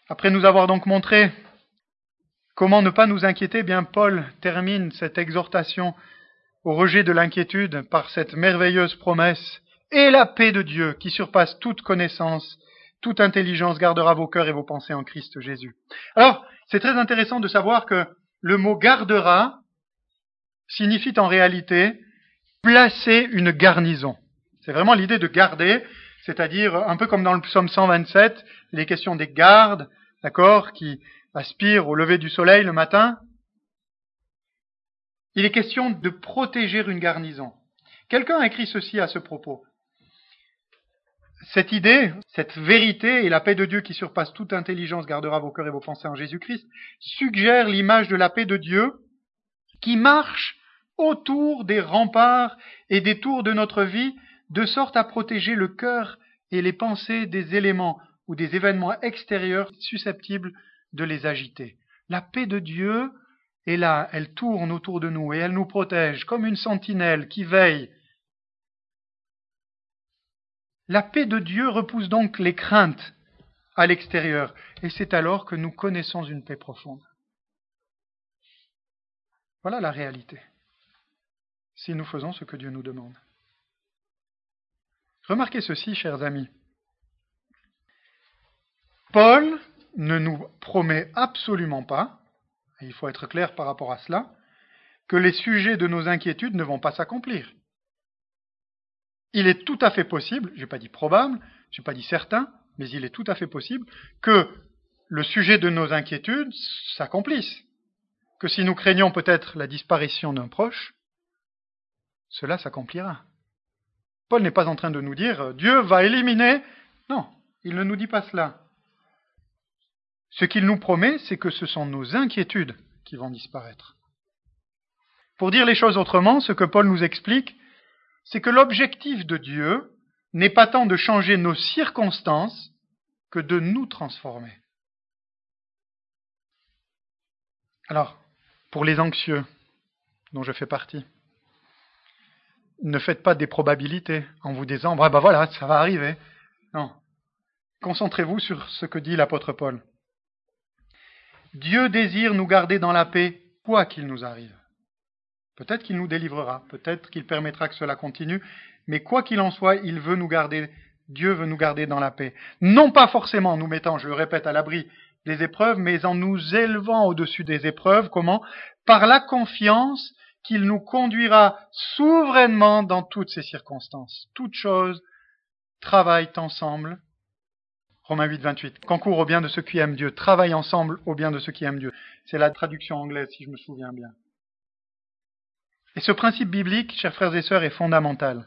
Après nous avoir donc montré comment ne pas nous inquiéter, eh bien Paul termine cette exhortation au rejet de l'inquiétude par cette merveilleuse promesse. Et la paix de Dieu, qui surpasse toute connaissance, toute intelligence, gardera vos cœurs et vos pensées en Christ Jésus. Alors, c'est très intéressant de savoir que le mot gardera signifie en réalité placer une garnison. C'est vraiment l'idée de garder, c'est-à-dire un peu comme dans le psaume 127, les questions des gardes, d'accord, qui aspirent au lever du soleil le matin. Il est question de protéger une garnison. Quelqu'un a écrit ceci à ce propos. Cette idée, cette vérité et la paix de Dieu qui surpasse toute intelligence gardera vos cœurs et vos pensées en Jésus-Christ, suggère l'image de la paix de Dieu qui marche autour des remparts et des tours de notre vie, de sorte à protéger le cœur et les pensées des éléments ou des événements extérieurs susceptibles de les agiter. La paix de Dieu est là, elle tourne autour de nous et elle nous protège comme une sentinelle qui veille. La paix de Dieu repousse donc les craintes à l'extérieur, et c'est alors que nous connaissons une paix profonde. Voilà la réalité, si nous faisons ce que Dieu nous demande. Remarquez ceci, chers amis. Paul ne nous promet absolument pas, et il faut être clair par rapport à cela, que les sujets de nos inquiétudes ne vont pas s'accomplir. Il est tout à fait possible, je n'ai pas dit probable, je n'ai pas dit certain, mais il est tout à fait possible que le sujet de nos inquiétudes s'accomplisse. Que si nous craignons peut-être la disparition d'un proche, cela s'accomplira. Paul n'est pas en train de nous dire « Dieu va éliminer ». Non, il ne nous dit pas cela. Ce qu'il nous promet, c'est que ce sont nos inquiétudes qui vont disparaître. Pour dire les choses autrement, ce que Paul nous explique, c'est que l'objectif de Dieu n'est pas tant de changer nos circonstances que de nous transformer. Alors, pour les anxieux, dont je fais partie, ne faites pas des probabilités en vous disant « ben voilà, ça va arriver ». Non. Concentrez-vous sur ce que dit l'apôtre Paul. Dieu désire nous garder dans la paix, quoi qu'il nous arrive. Peut-être qu'il nous délivrera, peut-être qu'il permettra que cela continue, mais quoi qu'il en soit, il veut nous garder, Dieu veut nous garder dans la paix. Non pas forcément en nous mettant, je le répète, à l'abri des épreuves, mais en nous élevant au-dessus des épreuves. Comment ? Par la confiance qu'il nous conduira souverainement dans toutes ces circonstances. Toutes choses travaillent ensemble. Romains 8, 28. Concourt au bien de ceux qui aiment Dieu. Travaillent ensemble au bien de ceux qui aiment Dieu. C'est la traduction anglaise, si je me souviens bien. Et ce principe biblique, chers frères et sœurs, est fondamental.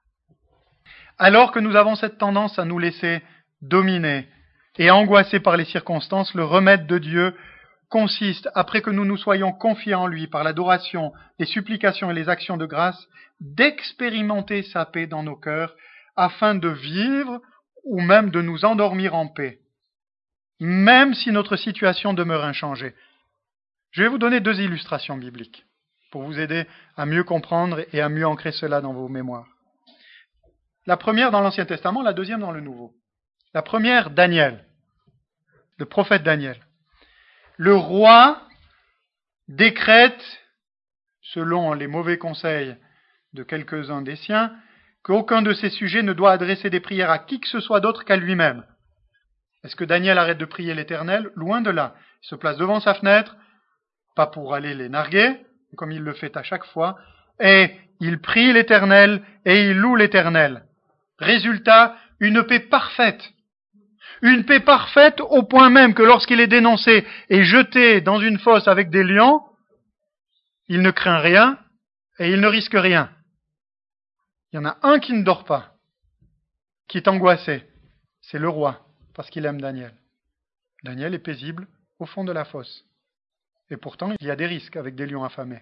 Alors que nous avons cette tendance à nous laisser dominer et angoisser par les circonstances, le remède de Dieu consiste, après que nous nous soyons confiés en lui par l'adoration, les supplications et les actions de grâce, d'expérimenter sa paix dans nos cœurs afin de vivre ou même de nous endormir en paix, même si notre situation demeure inchangée. Je vais vous donner 2 illustrations bibliques pour vous aider à mieux comprendre et à mieux ancrer cela dans vos mémoires. La première dans l'Ancien Testament, la deuxième dans le Nouveau. La première, Daniel, le prophète Daniel. Le roi décrète, selon les mauvais conseils de quelques-uns des siens, qu'aucun de ses sujets ne doit adresser des prières à qui que ce soit d'autre qu'à lui-même. Est-ce que Daniel arrête de prier l'Éternel ? Loin de là. Il se place devant sa fenêtre, pas pour aller les narguer, comme il le fait à chaque fois, et il prie l'Éternel et il loue l'Éternel. Résultat, une paix parfaite. Une paix parfaite au point même que lorsqu'il est dénoncé et jeté dans une fosse avec des lions, il ne craint rien et il ne risque rien. Il y en a un qui ne dort pas, qui est angoissé. C'est le roi, parce qu'il aime Daniel. Daniel est paisible au fond de la fosse. Et pourtant, il y a des risques avec des lions affamés.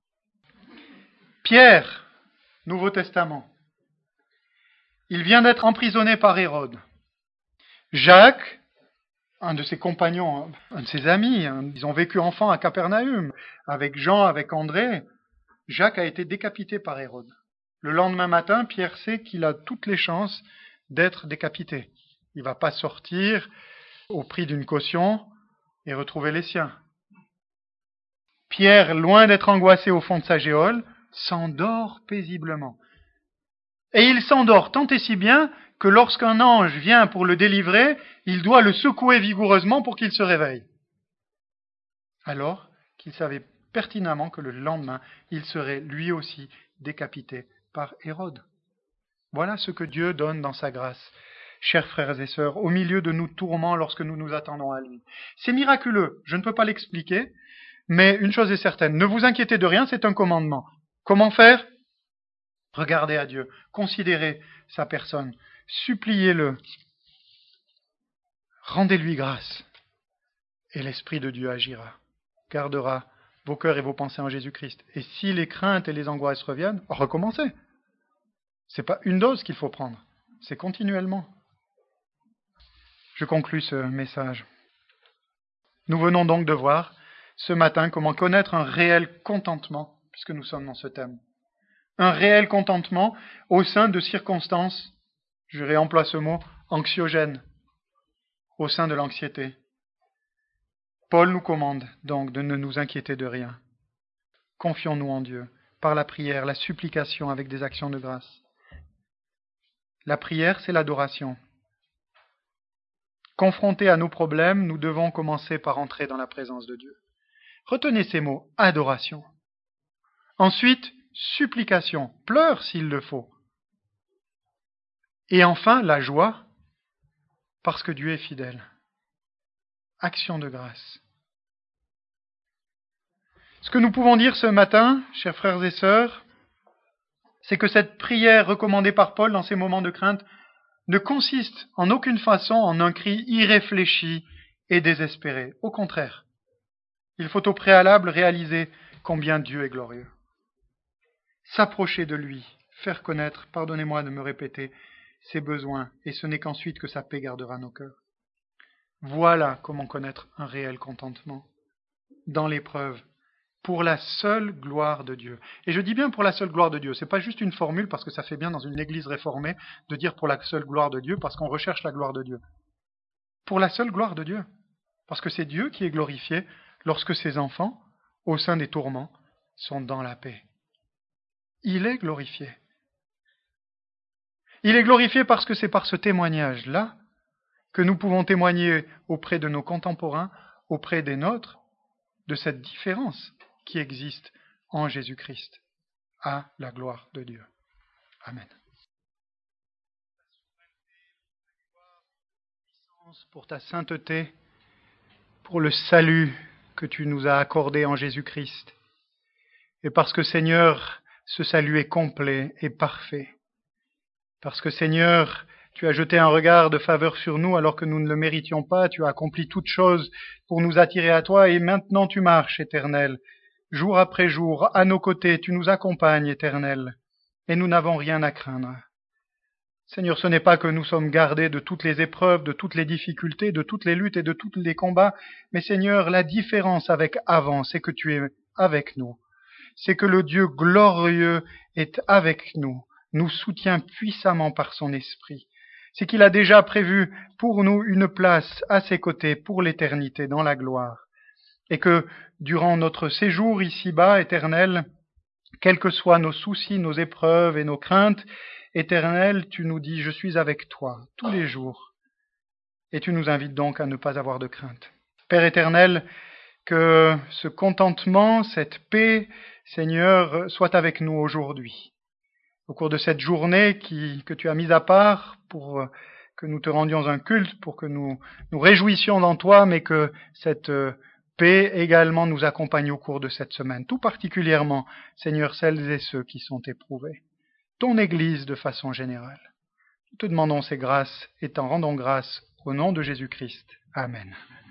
Pierre, Nouveau Testament. Il vient d'être emprisonné par Hérode. Jacques, un de ses compagnons, un de ses amis, ils ont vécu enfant à Capernaum, avec Jean, avec André. Jacques a été décapité par Hérode. Le lendemain matin, Pierre sait qu'il a toutes les chances d'être décapité. Il ne va pas sortir au prix d'une caution et retrouver les siens. Pierre, loin d'être angoissé au fond de sa géole, s'endort paisiblement. Et il s'endort tant et si bien que lorsqu'un ange vient pour le délivrer, il doit le secouer vigoureusement pour qu'il se réveille. Alors qu'il savait pertinemment que le lendemain, il serait lui aussi décapité par Hérode. Voilà ce que Dieu donne dans sa grâce, chers frères et sœurs, au milieu de nos tourments lorsque nous nous attendons à lui. C'est miraculeux, je ne peux pas l'expliquer, mais une chose est certaine, ne vous inquiétez de rien, c'est un commandement. Comment faire ? Regardez à Dieu, considérez sa personne, suppliez-le, rendez-lui grâce, et l'Esprit de Dieu agira, gardera vos cœurs et vos pensées en Jésus-Christ. Et si les craintes et les angoisses reviennent, recommencez. Ce n'est pas une dose qu'il faut prendre, c'est continuellement. Je conclus ce message. Nous venons donc de voir ce matin comment connaître un réel contentement, puisque nous sommes dans ce thème. Un réel contentement au sein de circonstances, je réemploie ce mot, anxiogènes, au sein de l'anxiété. Paul nous commande donc de ne nous inquiéter de rien. Confions-nous en Dieu, par la prière, la supplication avec des actions de grâce. La prière, c'est l'adoration. Confrontés à nos problèmes, nous devons commencer par entrer dans la présence de Dieu. Retenez ces mots, adoration. Ensuite, supplication, pleure s'il le faut. Et enfin, la joie, parce que Dieu est fidèle. Action de grâce. Ce que nous pouvons dire ce matin, chers frères et sœurs, c'est que cette prière recommandée par Paul dans ces moments de crainte ne consiste en aucune façon en un cri irréfléchi et désespéré. Au contraire, il faut au préalable réaliser combien Dieu est glorieux. S'approcher de lui, faire connaître, pardonnez-moi de me répéter, ses besoins, et ce n'est qu'ensuite que sa paix gardera nos cœurs. Voilà comment connaître un réel contentement, dans l'épreuve, pour la seule gloire de Dieu. Et je dis bien pour la seule gloire de Dieu, ce n'est pas juste une formule parce que ça fait bien dans une église réformée de dire pour la seule gloire de Dieu parce qu'on recherche la gloire de Dieu. Pour la seule gloire de Dieu, parce que c'est Dieu qui est glorifié lorsque ses enfants, au sein des tourments, sont dans la paix. Il est glorifié. Il est glorifié parce que c'est par ce témoignage-là que nous pouvons témoigner auprès de nos contemporains, auprès des nôtres, de cette différence qui existe en Jésus-Christ, à la gloire de Dieu. Amen. Pour ta sainteté, pour le salut que tu nous as accordé en Jésus-Christ, et parce que Seigneur, ce salut est complet et parfait, parce que Seigneur, tu as jeté un regard de faveur sur nous alors que nous ne le méritions pas, tu as accompli toutes choses pour nous attirer à toi, et maintenant tu marches, Éternel, jour après jour, à nos côtés, tu nous accompagnes, Éternel, et nous n'avons rien à craindre. Seigneur, ce n'est pas que nous sommes gardés de toutes les épreuves, de toutes les difficultés, de toutes les luttes et de tous les combats, mais Seigneur, la différence avec avant, c'est que tu es avec nous. C'est que le Dieu glorieux est avec nous, nous soutient puissamment par son esprit. C'est qu'il a déjà prévu pour nous une place à ses côtés pour l'éternité dans la gloire. Et que, durant notre séjour ici-bas, Éternel, quels que soient nos soucis, nos épreuves et nos craintes, Éternel, tu nous dis, je suis avec toi tous les jours. Et tu nous invites donc à ne pas avoir de crainte. Père éternel, que ce contentement, cette paix, Seigneur, soit avec nous aujourd'hui. Au cours de cette journée que tu as mise à part pour que nous te rendions un culte, pour que nous nous réjouissions dans toi, mais que cette paix également nous accompagne au cours de cette semaine, tout particulièrement, Seigneur, celles et ceux qui sont éprouvés. Ton Église de façon générale. Nous te demandons ces grâces et t'en rendons grâce au nom de Jésus-Christ. Amen.